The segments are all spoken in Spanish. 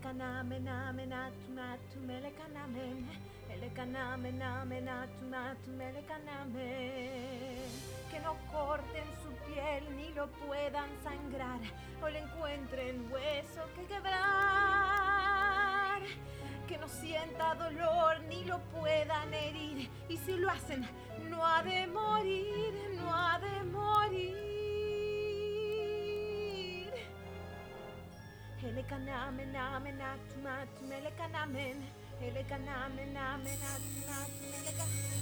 Elekaname name natu natu melekaname. Elekaname name natu natu melekaname. Que no corten su piel ni lo puedan sangrar o le encuentren hueso que quebrar. Que no sienta dolor ni lo puedan herir y si lo hacen no ha de morir, no ha de morir. Elekaname name natu natu melekaname. Elekaname name natu natu melekaname.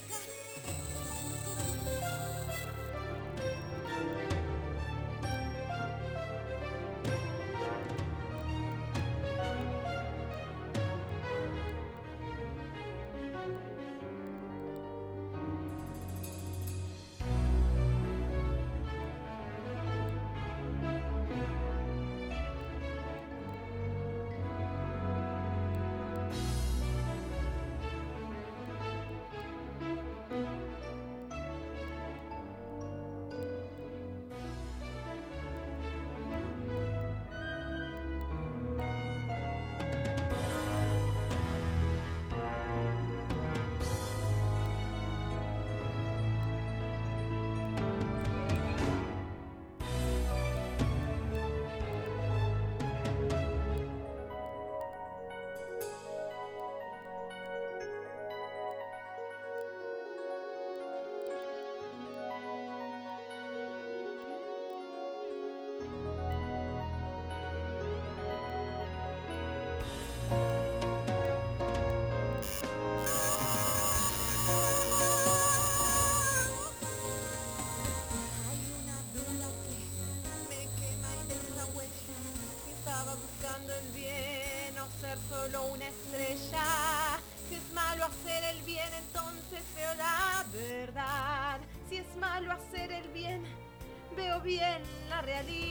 Solo una estrella. Si es malo hacer el bien, entonces veo la verdad. Si es malo hacer el bien, veo bien la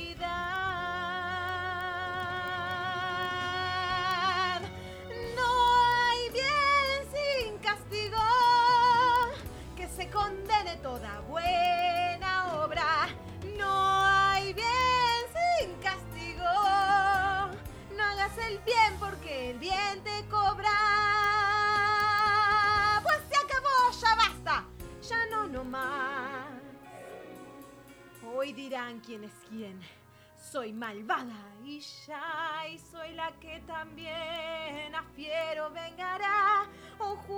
realidad. No hay bien sin castigo, que se condene toda buena obra. No hay bien sin castigo. No hagas el bien porque el bien te cobra. Pues se acabó, ya basta, ya no más. Hoy dirán quién es quién. Soy malvada y ya, y soy la que también a fiero vengará. Un